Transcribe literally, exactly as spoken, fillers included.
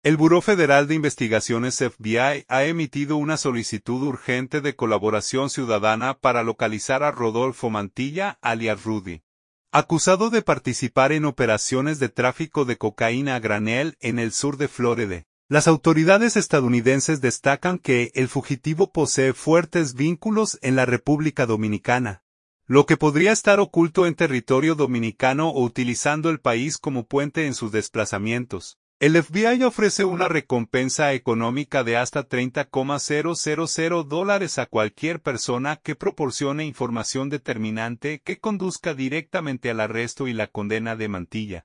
El Buró Federal de Investigaciones F B I ha emitido una solicitud urgente de colaboración ciudadana para localizar a Rodolfo Mantilla, alias Rudy, acusado de participar en operaciones de tráfico de cocaína a granel en el sur de Florida. Las autoridades estadounidenses destacan que el fugitivo posee fuertes vínculos en la República Dominicana, lo que podría estar oculto en territorio dominicano o utilizando el país como puente en sus desplazamientos. El F B I ofrece una recompensa económica de hasta treinta mil dólares a cualquier persona que proporcione información determinante que conduzca directamente al arresto y la condena de Mantilla.